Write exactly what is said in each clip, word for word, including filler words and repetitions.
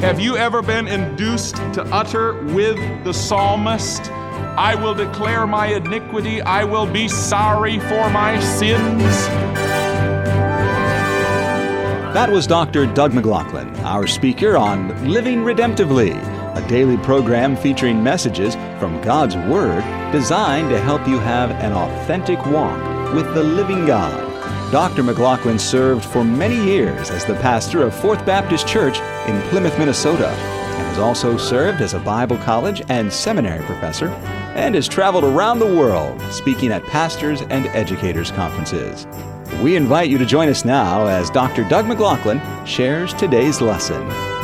Have you ever been induced to utter with the psalmist, I will declare my iniquity, I will be sorry for my sins? That was Doctor Doug McLaughlin, our speaker on Living Redemptively, a daily program featuring messages from God's Word designed to help you have an authentic walk with the living God. Doctor McLaughlin served for many years as the pastor of Fourth Baptist Church in Plymouth, Minnesota, and has also served as a Bible college and seminary professor, and has traveled around the world speaking at pastors' and educators' conferences. We invite you to join us now as Doctor Doug McLaughlin shares today's lesson.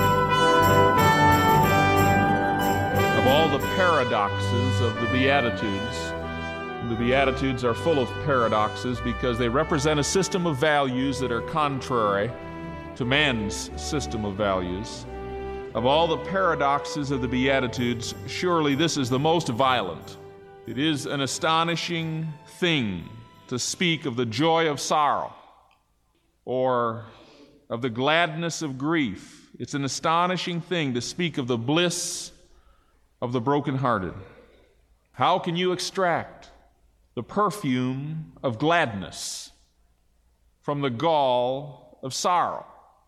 Of all the paradoxes of the Beatitudes, the Beatitudes are full of paradoxes because they represent a system of values that are contrary to man's system of values. Of all the paradoxes of the Beatitudes, surely this is the most violent. It is an astonishing thing to speak of the joy of sorrow or of the gladness of grief. It's an astonishing thing to speak of the bliss of the brokenhearted. How can you extract the perfume of gladness from the gall of sorrow?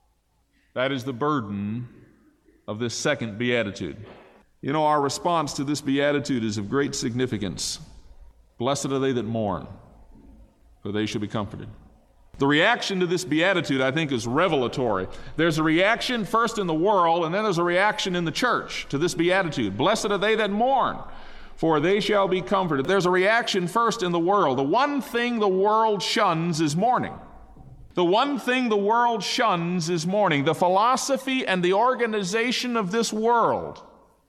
That is the burden of this second beatitude. You know, our response to this beatitude is of great significance. Blessed are they that mourn, for they shall be comforted. The reaction to this beatitude, I think, is revelatory. There's a reaction first in the world, and then there's a reaction in the church to this beatitude. Blessed are they that mourn, for they shall be comforted. There's a reaction first in the world. The one thing the world shuns is mourning. The one thing the world shuns is mourning. The philosophy and the organization of this world,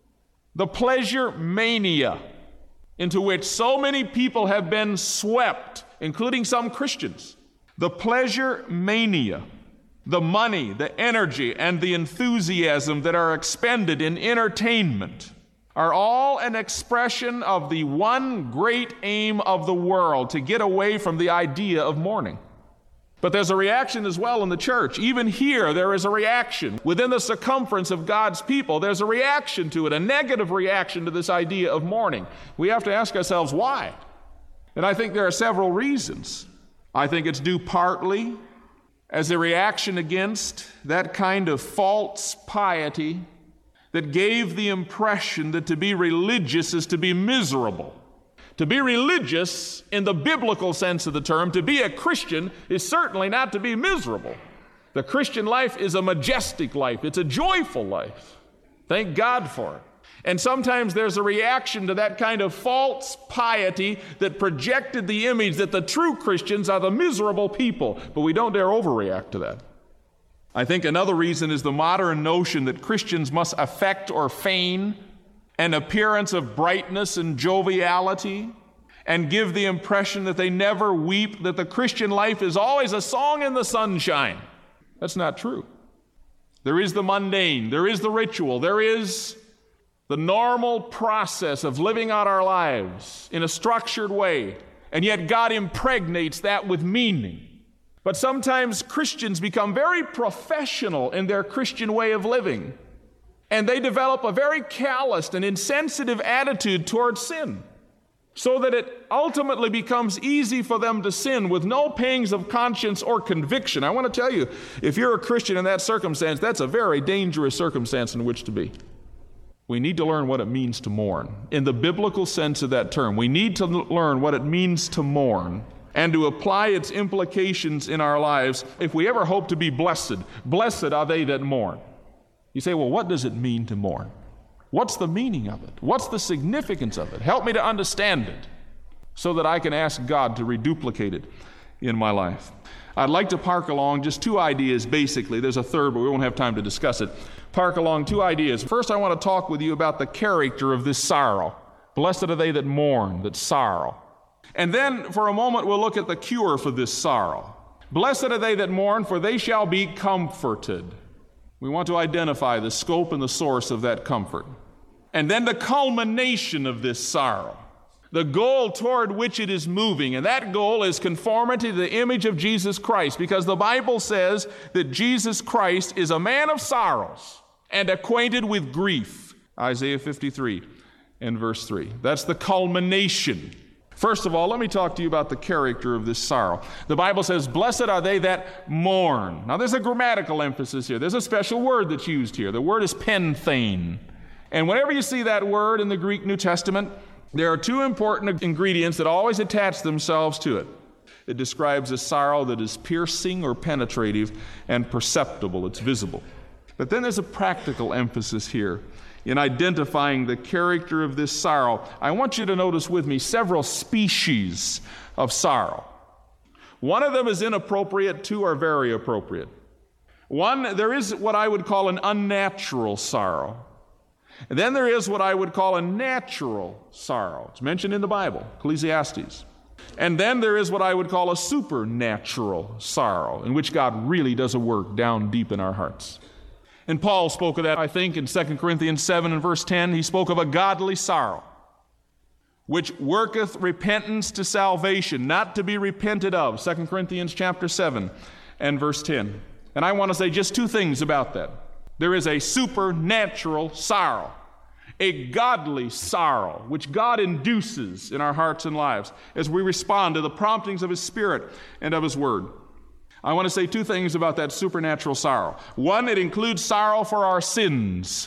the pleasure mania into which so many people have been swept, including some Christians, the pleasure mania, the money, the energy, and the enthusiasm that are expended in entertainment are all an expression of the one great aim of the world, to get away from the idea of mourning. But there's a reaction as well in the church. Even here, there is a reaction. Within the circumference of God's people, there's a reaction to it, a negative reaction to this idea of mourning. We have to ask ourselves, why? And I think there are several reasons. I think it's due partly as a reaction against that kind of false piety that gave the impression that to be religious is to be miserable. To be religious, in the biblical sense of the term, to be a Christian is certainly not to be miserable. The Christian life is a majestic life. It's a joyful life. Thank God for it. And sometimes there's a reaction to that kind of false piety that projected the image that the true Christians are the miserable people, but we don't dare overreact to that. I think another reason is the modern notion that Christians must affect or feign an appearance of brightness and joviality and give the impression that they never weep, that the Christian life is always a song in the sunshine. That's not true. There is the mundane, there is the ritual, there is the normal process of living out our lives in a structured way, and yet God impregnates that with meaning. But sometimes Christians become very professional in their Christian way of living, and they develop a very calloused and insensitive attitude towards sin, so that it ultimately becomes easy for them to sin with no pangs of conscience or conviction. I want to tell you, if you're a Christian in that circumstance, that's a very dangerous circumstance in which to be. We need to learn what it means to mourn. In the biblical sense of that term, we need to learn what it means to mourn and to apply its implications in our lives if we ever hope to be blessed. Blessed are they that mourn. You say, well, what does it mean to mourn? What's the meaning of it? What's the significance of it? Help me to understand it so that I can ask God to reduplicate it in my life. I'd like to park along just two ideas, basically. There's a third, but we won't have time to discuss it. Park along two ideas. First, I want to talk with you about the character of this sorrow. Blessed are they that mourn, that sorrow. And then, for a moment, we'll look at the cure for this sorrow. Blessed are they that mourn, for they shall be comforted. We want to identify the scope and the source of that comfort. And then the culmination of this sorrow, the goal toward which it is moving. And that goal is conformity to the image of Jesus Christ, because the Bible says that Jesus Christ is a man of sorrows and acquainted with grief. Isaiah fifty-three and verse three. That's the culmination. First of all, let me talk to you about the character of this sorrow. The Bible says, blessed are they that mourn. Now there's a grammatical emphasis here. There's a special word that's used here. The word is penthane. And whenever you see that word in the Greek New Testament, there are two important ingredients that always attach themselves to it. It describes a sorrow that is piercing or penetrative and perceptible. It's visible. But then there's a practical emphasis here in identifying the character of this sorrow. I want you to notice with me several species of sorrow. One of them is inappropriate, two are very appropriate. One, there is what I would call an unnatural sorrow. And then there is what I would call a natural sorrow. It's mentioned in the Bible, Ecclesiastes. And then there is what I would call a supernatural sorrow, in which God really does a work down deep in our hearts. And Paul spoke of that, I think, in Second Corinthians seven and verse ten. He spoke of a godly sorrow, which worketh repentance to salvation, not to be repented of. Second Corinthians chapter seven and verse ten. And I want to say just two things about that. There is a supernatural sorrow, a godly sorrow, which God induces in our hearts and lives as we respond to the promptings of His Spirit and of His Word. I want to say two things about that supernatural sorrow. One, it includes sorrow for our sins.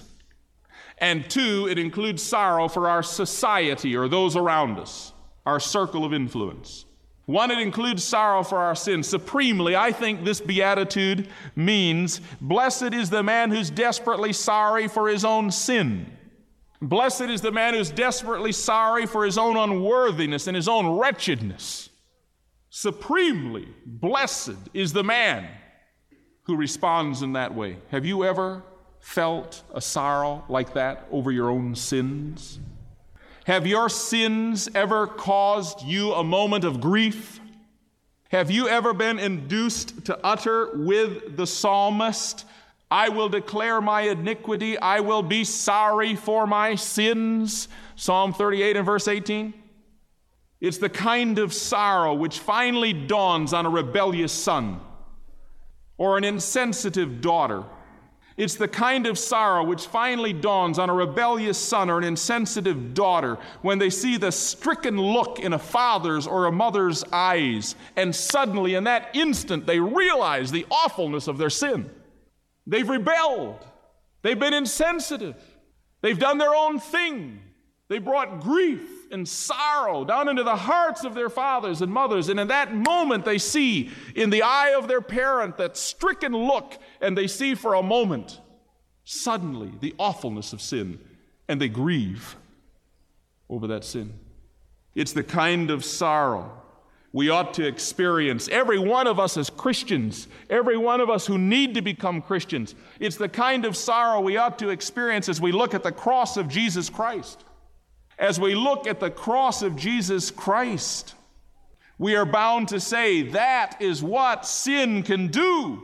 And two, it includes sorrow for our society or those around us, our circle of influence. One, it includes sorrow for our sins. Supremely, I think this beatitude means, blessed is the man who's desperately sorry for his own sin. Blessed is the man who's desperately sorry for his own unworthiness and his own wretchedness. Supremely blessed is the man who responds in that way. Have you ever felt a sorrow like that over your own sins? Have your sins ever caused you a moment of grief? Have you ever been induced to utter with the psalmist, I will declare my iniquity, I will be sorry for my sins? Psalm thirty-eight and verse eighteen. It's the kind of sorrow which finally dawns on a rebellious son or an insensitive daughter. It's the kind of sorrow which finally dawns on a rebellious son or an insensitive daughter when they see the stricken look in a father's or a mother's eyes, and suddenly in that instant they realize the awfulness of their sin. They've rebelled. They've been insensitive. They've done their own thing. They brought grief and sorrow down into the hearts of their fathers and mothers. And in that moment, they see in the eye of their parent that stricken look, and they see for a moment, suddenly, the awfulness of sin, and they grieve over that sin. It's the kind of sorrow we ought to experience, every one of us as Christians, every one of us who need to become Christians. It's the kind of sorrow we ought to experience as we look at the cross of Jesus Christ. As we look at the cross of Jesus Christ, we are bound to say that is what sin can do.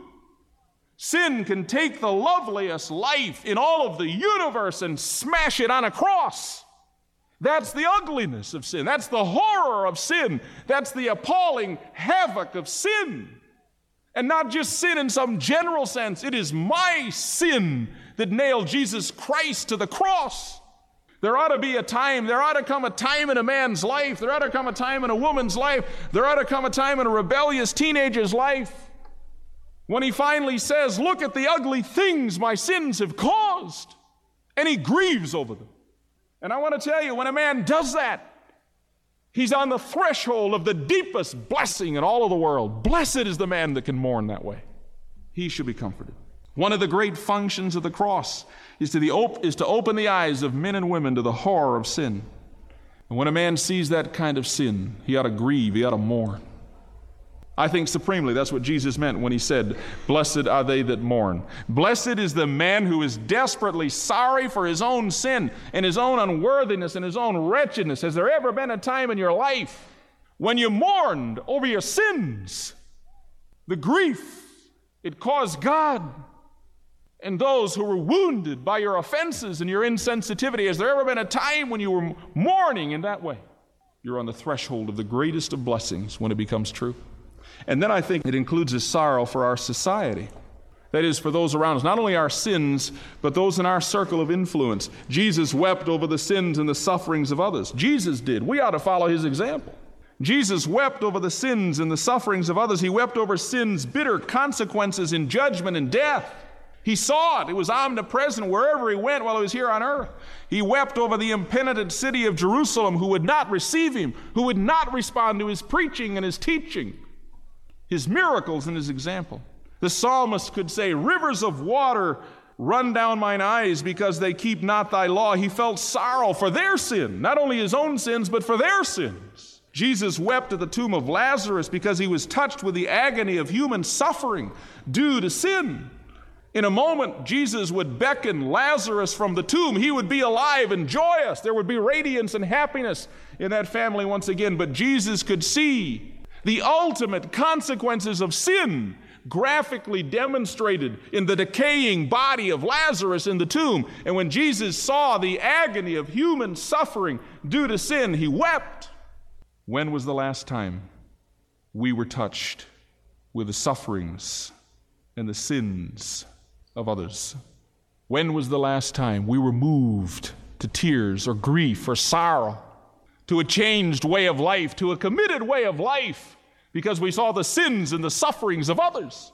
Sin can take the loveliest life in all of the universe and smash it on a cross. That's the ugliness of sin. That's the horror of sin. That's the appalling havoc of sin. And not just sin in some general sense. It is my sin that nailed Jesus Christ to the cross. There ought to be a time, there ought to come a time in a man's life, there ought to come a time in a woman's life, there ought to come a time in a rebellious teenager's life when he finally says, look at the ugly things my sins have caused, and he grieves over them. And I want to tell you, when a man does that, he's on the threshold of the deepest blessing in all of the world. Blessed is the man that can mourn that way. He should be comforted. One of the great functions of the cross is to, the op- is to open the eyes of men and women to the horror of sin. And when a man sees that kind of sin, he ought to grieve, he ought to mourn. I think supremely that's what Jesus meant when he said, blessed are they that mourn. Blessed is the man who is desperately sorry for his own sin and his own unworthiness and his own wretchedness. Has there ever been a time in your life when you mourned over your sins? The grief it caused God and those who were wounded by your offenses and your insensitivity. Has there ever been a time when you were mourning in that way? You're on the threshold of the greatest of blessings when it becomes true. And then I think it includes a sorrow for our society. That is, for those around us, not only our sins, but those in our circle of influence. Jesus wept over the sins and the sufferings of others. Jesus did. We ought to follow his example. Jesus wept over the sins and the sufferings of others. He wept over sin's bitter consequences in judgment and death. He saw it. It was omnipresent wherever he went while he was here on earth. He wept over the impenitent city of Jerusalem who would not receive him, who would not respond to his preaching and his teaching, his miracles and his example. The psalmist could say, rivers of water run down mine eyes because they keep not thy law. He felt sorrow for their sin, not only his own sins, but for their sins. Jesus wept at the tomb of Lazarus because he was touched with the agony of human suffering due to sin. In a moment, Jesus would beckon Lazarus from the tomb. He would be alive and joyous. There would be radiance and happiness in that family once again. But Jesus could see the ultimate consequences of sin graphically demonstrated in the decaying body of Lazarus in the tomb. And when Jesus saw the agony of human suffering due to sin, he wept. When was the last time we were touched with the sufferings and the sins of others? When was the last time we were moved to tears or grief or sorrow, to a changed way of life, to a committed way of life, because we saw the sins and the sufferings of others?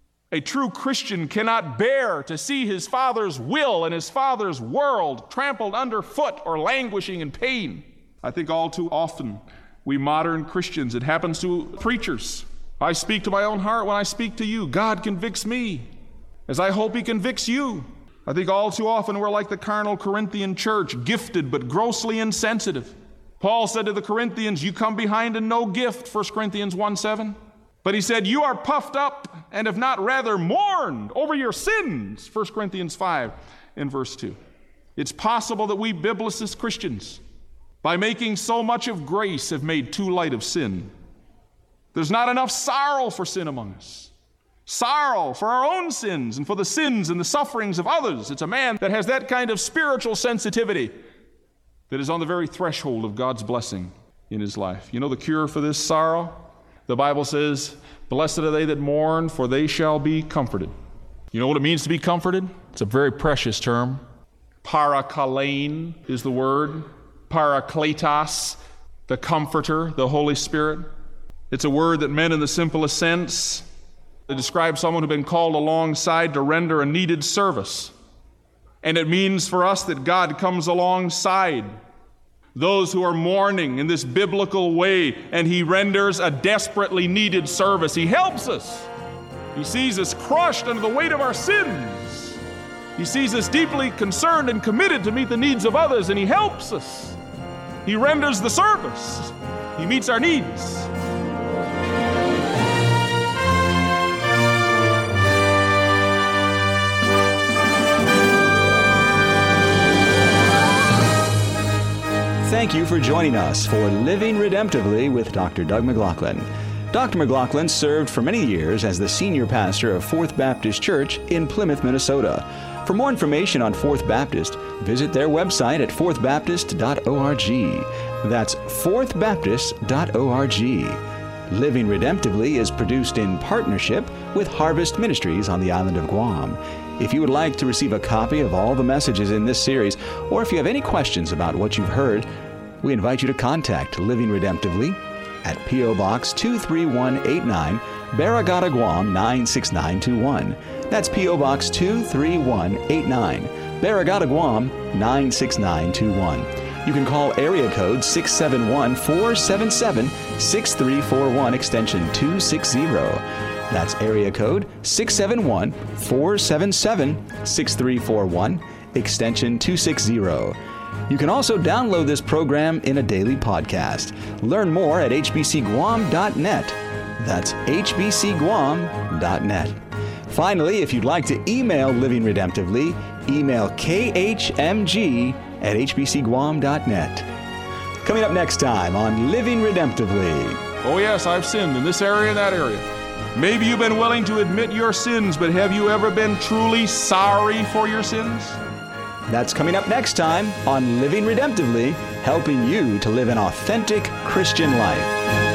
A true Christian cannot bear to see his Father's will and his Father's world trampled underfoot or languishing in pain. I think all too often we modern Christians, it happens to preachers. I speak to my own heart when I speak to you. God convicts me, as I hope he convicts you. I think all too often we're like the carnal Corinthian church, gifted but grossly insensitive. Paul said to the Corinthians, you come behind in no gift, First Corinthians one seven. But he said, you are puffed up and have not rather mourned over your sins, First Corinthians five and verse two. It's possible that we biblicist Christians, by making so much of grace, have made too light of sin. There's not enough sorrow for sin among us. Sorrow for our own sins and for the sins and the sufferings of others. It's a man that has that kind of spiritual sensitivity that is on the very threshold of God's blessing in his life. You know the cure for this sorrow? The Bible says, blessed are they that mourn, for they shall be comforted. You know what it means to be comforted? It's a very precious term. Parakalein is the word. Parakletos, the comforter, the Holy Spirit. It's a word that meant in the simplest sense to describe someone who'd been called alongside to render a needed service. And it means for us that God comes alongside those who are mourning in this biblical way, and he renders a desperately needed service. He helps us. He sees us crushed under the weight of our sins. He sees us deeply concerned and committed to meet the needs of others, and he helps us. He renders the service. He meets our needs. Thank you for joining us for Living Redemptively with Doctor Doug McLaughlin. Doctor McLaughlin served for many years as the senior pastor of Fourth Baptist Church in Plymouth, Minnesota. For more information on Fourth Baptist, visit their website at fourth baptist dot org. That's fourth baptist dot org. Living Redemptively is produced in partnership with Harvest Ministries on the island of Guam. If you would like to receive a copy of all the messages in this series, or if you have any questions about what you've heard, we invite you to contact Living Redemptively at P O. Box two three one eight nine, Barragata, Guam nine six nine two one. That's P O. Box two three one eight nine, Barragata, Guam nine six nine two one. You can call area code six seven one, four seven seven, six three four one, extension two sixty. That's area code six seven one, four seven seven, six three four one, extension two sixty. You can also download this program in a daily podcast. Learn more at h b c guam dot net. That's h b c guam dot net. Finally, if you'd like to email Living Redemptively, email k h m g at h b c guam dot net. Coming up next time on Living Redemptively. Oh yes, I've sinned in this area and that area. Maybe you've been willing to admit your sins, but have you ever been truly sorry for your sins? That's coming up next time on Living Redemptively, helping you to live an authentic Christian life.